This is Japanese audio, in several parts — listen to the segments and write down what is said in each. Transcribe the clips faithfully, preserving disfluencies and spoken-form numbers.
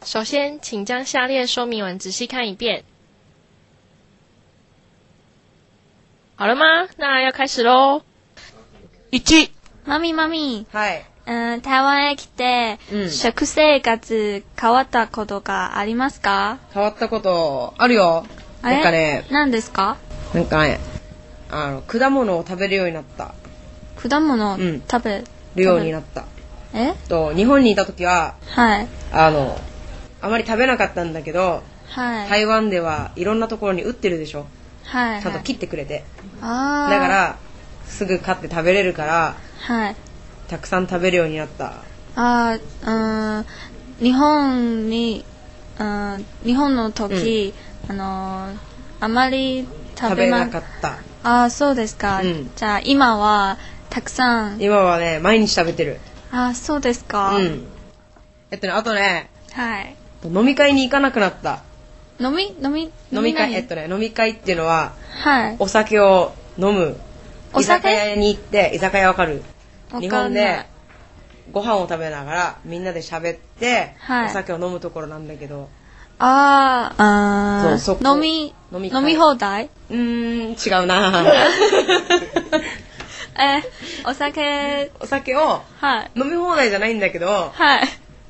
首先，请将下列说明文仔细看一遍。好了吗？那要开始喽。 いち、 マミマミ。 はい。 うん、台湾へ来て、うん、食生活変わったことがありますか？ 変わったことあるよ。なんかね。 何ですか？ なんかね、あの果物を食べるようになった。 果物を食べるようになった。 え？ と日本にいた時は、 はい。 あのあまり食べなかったんだけど、 はい。 台湾ではいろんなところに売ってるでしょ。 はい、はい。 ちゃんと切ってくれて。 ああ。 だからすぐ買って食べれるから。 はい。 たくさん食べるようになった。 ああ、うん、日本に、うん、日本の時、うん、あのあまり食べなかった。 ああ、そうですか。うん、じゃあ今はたくさん。 今はね、毎日食べてる。 ああ、そうですか。 うん。えっとね、あとね、 はい。 飲み会に行かなくなった。 飲み飲み飲み会えっとね、飲み会っていうのは、 はい。 お酒を飲む。居酒屋に行って、居酒屋わかる？日本でご飯を食べながらみんなで喋って、はい、お酒を飲むところなんだけど。 あーあー、そうそ飲み飲み飲み放題？ うーん、違うな。 え、お酒お酒を、はい、飲み放題じゃないんだけど、 はい。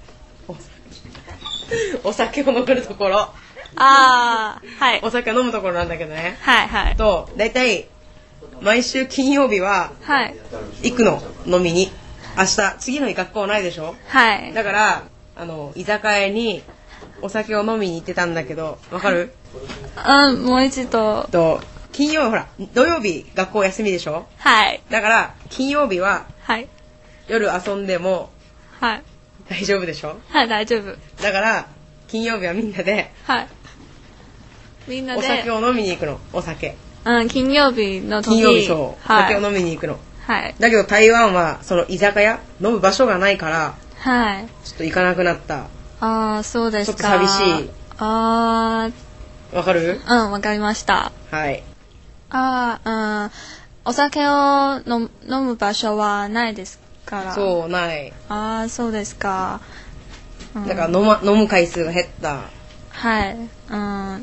お酒を飲めるところ。 ああ、はい。 お酒を飲むところなんだけどね。 はいはい。 とだいたい毎週金曜日は行くの、飲みに。明日次の日学校ないでしょ。 はい。 だからあの居酒屋にお酒を飲みに行ってたんだけど、わかる？ うん、もう一度。 と金曜ほら土曜日学校休みでしょ。 はい。 だから金曜日は、 はい、 夜遊んでも、 はい、 大丈夫でしょ。 はい、大丈夫。 だから金曜日はみんなで、 はい、みんなでお酒を飲みに行くの。お酒。 うん、金曜日の時。 金曜日そう、はい、お酒を飲みに行くの。 はい。 だけど台湾はその居酒屋飲む場所がないから、 はい。 ちょっと行かなくなった。 ああ、そうですか。 ちょっと寂しい。 ああ。わかる？ うん、わかりました。 はい。 ああ、うん、お酒を飲む場所はないですから。 そう、ない。 ああ、そうですか。 うん、だから飲ま飲む回数が減った。 はい。うん、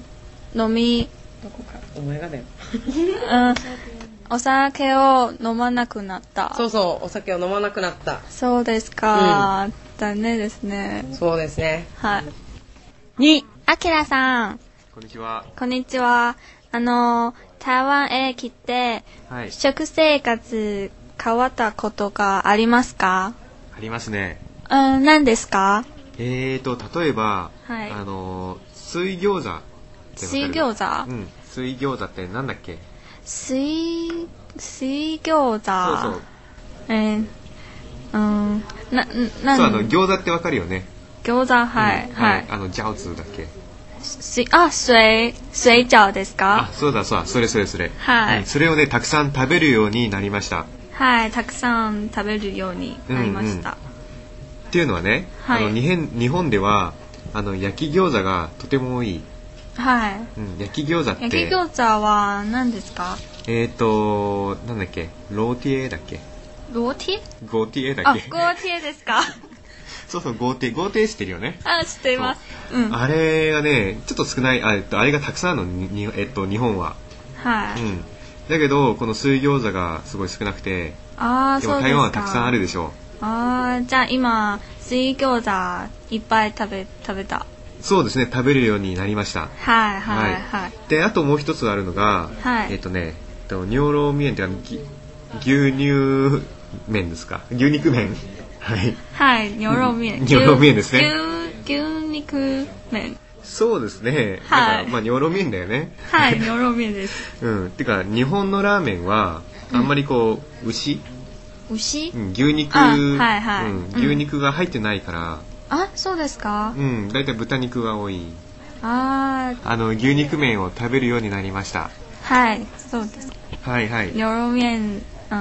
飲み。 どこかお前がだよ。 うん。お酒を飲まなくなった。 そうそう、お酒を飲まなくなった。 そうですか。うん、だねですね。 そうですね。 はい。に、あきらさん。 こんにちは。 こんにちは。あの台湾へ来て、はい、食生活変わったことがありますか？ ありますね。 うん、何ですか？ えーと例えば、 はい、あの水餃子って水餃子？ うん、水餃子ってなんだっけ？ 水水餃子。 そうそう。 えー、うんななそうあの餃子ってわかるよね。 餃子はい、うん、はい、はい、 あの饺子だっけ？ 水あ水水餃ですか？ あそうだそうだそれそれそれ。 はい、 うん、それをねたくさん食べるようになりました。 はいたくさん食べるようになりました。うんうん、 っていうのはね、 はい、 あの日本日本ではあの焼き餃子がとても多い。 はい、 うん、焼き餃子って焼き餃子は何ですか？ えーとなんだっけローティエだっけ？ ローティエ？ ゴーティエだっけ？ あゴーティエですか？ そうそうゴーティエゴーティエ知ってるよね。 あ知っています。うん、 あれがねちょっと少ないあ、えっと、あれがたくさんあるのに、えっと、日本は。 はい、 うん、だけどこの水餃子がすごい少なくて。 あでも台湾はたくさんあるでしょう。 あじゃあ今水餃子いっぱい食べ食べた。 そうですね食べるようになりました。 はいはいはい、はい、 であともう一つあるのが、 はい、 えっとねとニョロミエンって牛乳麺ですか？牛肉麺はいはいニョロミエンニョロミエンですね。 牛牛肉麺。 そうですね。 はい。 まあニョロミエンだよね。 はいニョロミエンです。 うんてか日本のラーメンはあんまりこう、うん、牛牛、 うん、牛肉、 はいはい、 うん、牛肉が入ってないから、 うん、あそうですか？ うんだいたい豚肉が多い。 ああの牛肉麺を食べるようになりました。 はいそうです。 はいはいニョロ麺、うん、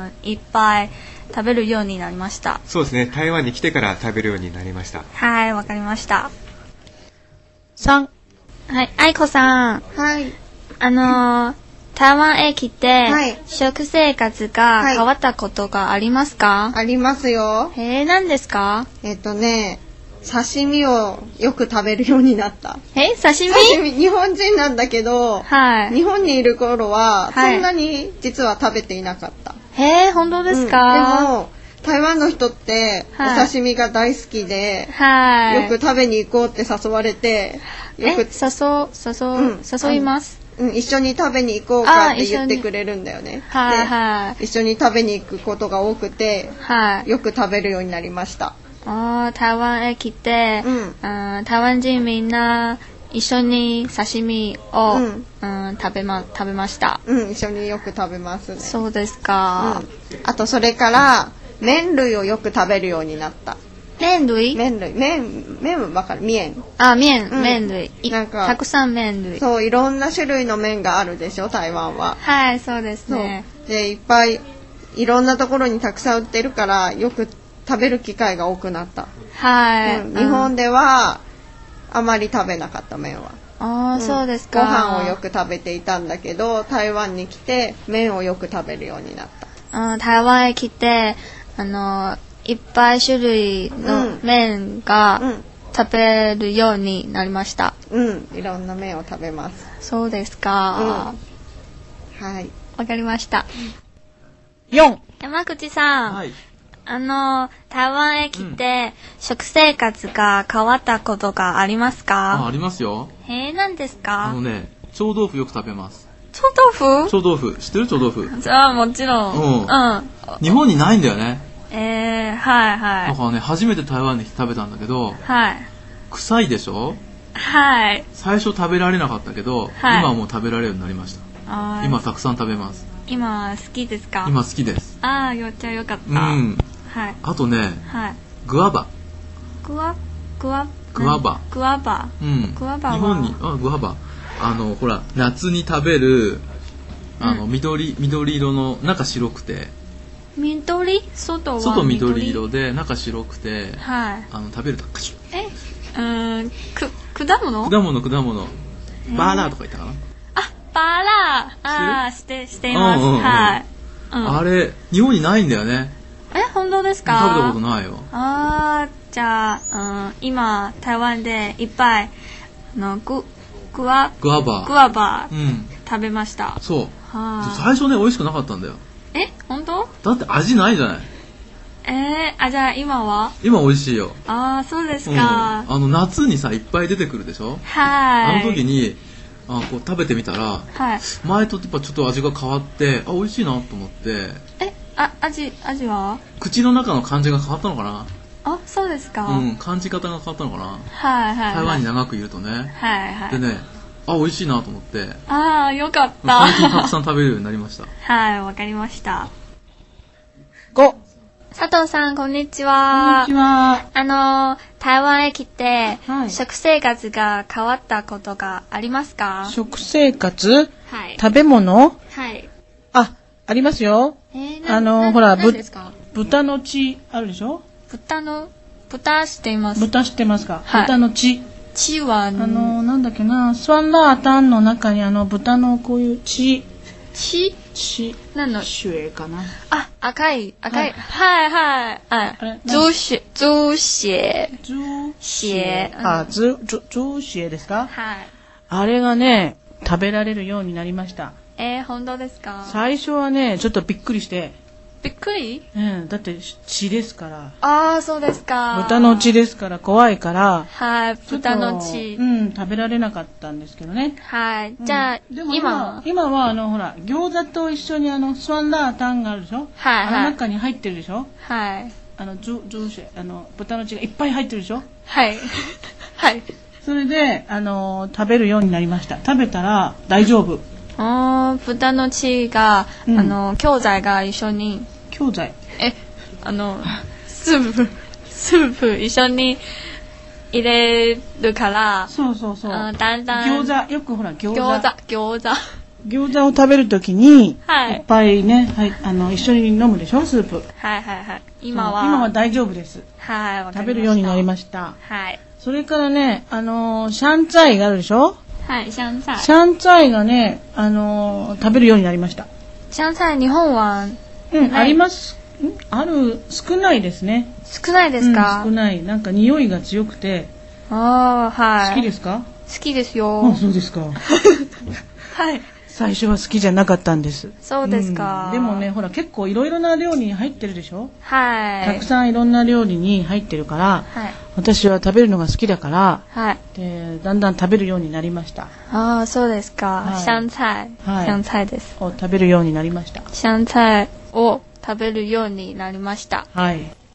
いっぱい食べるようになりました。 そうですね台湾に来てから食べるようになりました。 はいわかりました。 さんはい愛子さん。 はいあのー台湾へ来て、 はい、 食生活が変わったことがありますか？ はい、ありますよ。 えー、何ですか？ えっとね、 刺身をよく食べるようになった。 え、刺身？ 刺身、日本人なんだけど、 はい。 日本にいる頃は、そんなに実は食べていなかった。 へえ、本当ですか？ うん、でも、台湾の人って、お刺身が大好きで、 はい。 よく食べに行こうって誘われて、よく、 誘、誘、誘、誘います。 うん、一緒に食べに行こうかって言ってくれるんだよね。 はいはい。 一緒に食べに行くことが多くて、 はい。 よく食べるようになりました。 ああ、台湾へ来て、うん、台湾人みんな一緒に刺身を、うんうん、食べま食べました。 うん、一緒によく食べますね。 そうですか。 うん、あとそれから麺類をよく食べるようになった。 麺類？ 麺類、麺麺わかる？麺。 あ、麺、うん、麺類。 なんかたくさん麺類。 そう、いろんな種類の麺があるでしょ、台湾は。 はい、そうですね。 で、いっぱいいろんなところにたくさん売ってるからよく食べる機会が多くなった。 はい、 うん。日本ではあまり食べなかった麺は。 ああ、うん、そうですか。 ご飯をよく食べていたんだけど、台湾に来て麺をよく食べるようになった。 うん、台湾へ来て、あのいっぱい種類の麺が食べるようになりました。 うん、うん、いろんな麺を食べます。 そうですか。 うん、はい。 わかりました。 よん。 山口さん。 はい。 あの台湾へ来て、うん、食生活が変わったことがありますか？ あ、ありますよ。 へえ、何ですか？ あのね、臭豆腐よく食べます。 臭豆腐？ 臭豆腐、知ってる？臭豆腐。 じゃあもちろん。うん。うん。 日本にないんだよね。 えー、はいはい。 だからね、初めて台湾に来て食べたんだけど、 はい。 臭いでしょ？ はい。 最初食べられなかったけど、はい、今はもう食べられるようになりました。今たくさん食べます。 今好きですか？ 今好きです。 ああ、よっちゃよかった。 うん。 はい。 あとね、 はい。 グアバ。 グワグワグアバ。 グアバ。 うん。 グアバは日本にあグアバ。あのほら夏に食べるあの、うん、緑緑色の中白くて。 緑？外は外緑色で中白くて、 はい。 あの食べるとカシュ。 え、うん、く果物？ 果物果物。バーラーとか言ったかな。 あ、バーラー。ああ、してしています。うんうんうん、はい、 うん。あれ日本にないんだよね。 え、本当ですか？ 食べたことないよ。 ああ、じゃあ、うん、今台湾でいっぱいのググワグアバグアバ、 うん、 食べました。 そう。は最初ね美味しくなかったんだよ。 え、本当？ だって味ないじゃない。 えー、あ、じゃあ今は？ 今美味しいよ。 ああ、そうですか、 うん。あの夏にさいっぱい出てくるでしょ。 はい。 あの時にあこう食べてみたら、 はい、 前とやっぱちょっと味が変わってあ美味しいなと思って。 え、あ味味は？ 口の中の感じが変わったのかな。 あ、そうですか。 うん、感じ方が変わったのかな。 はいはい、はい。 台湾に長くいるとね。 はいはい。 でね。あ、美味しいなと思って。 ああ、よかった。 最近たくさん食べるようになりました。 はい、わかりました。 ご。 佐藤さん、こんにちは。 こんにちは。 あの、台湾へ来て、はい、食生活が変わったことがありますか？ 食生活？ はい。 食べ物？ はい。 あ、ありますよ。 えー、 あの、ほら、ぶ、豚の血あるでしょ？ 豚の、豚知っています。 豚知ってますか？ はい、 豚の血。 血はあのなんだっけな、スワンラータンの中にあの豚のこういう血血血何の血かな。 あ、赤い赤い、はいはいはい。猪血猪血猪血あ猪猪血ですか？ はい。 あれがね食べられるようになりました。 えー、本当ですか？ 最初はねちょっとびっくりして。 びっくり？ うん、だって血ですから。 ああ、そうですか。 豚の血ですから怖いから。 はい、豚の血。 うん、食べられなかったんですけどね。 はい、じゃあ、 うん、でも今今はあのほら餃子と一緒にあのスワンラータンがあるでしょ。 はい、はい。 あの中に入ってるでしょ。 はい。 あのジョジョシェあの豚の血がいっぱい入ってるでしょ。 はいはい。 それであの食べるようになりました。食べたら大丈夫。 ああ、豚の血が、うん、あの教材が一緒に。 教材。 え、あのスープスープ一緒に入れるから。 そうそうそう。 だんだん。 餃子よくほら餃子。 餃子餃子。 餃子を食べるときに、 はい、 いっぱいね、はい、あの一緒に飲むでしょスープ。 はいはいはい。今は今は大丈夫です。 はい、わかりました。 食べるようになりました。 はい。 それからね、あのー、シャンツァイがあるでしょ。 はい、シャンツァイ。 シャンツァイがね、あのー、食べるようになりました。 シャンツァイ日本はうんありますある、少ないですね。 少ないですか？ うん、少ない。なんか匂いが強くて。 ああ、はい。 好きですか？ 好きですよ。 あ、そうですか。 はい。 最初は好きじゃなかったんです。 そうですか。 うん、でもね、ほら結構いろいろな料理に入ってるでしょ？ はい。 たくさんいろんな料理に入ってるから、はい、私は食べるのが好きだから、はい、でだんだん食べるようになりました。 ああ、そうですか。はい、香菜、 はい、 香菜です。 を食べるようになりました。 香菜を食べるようになりました。 はい。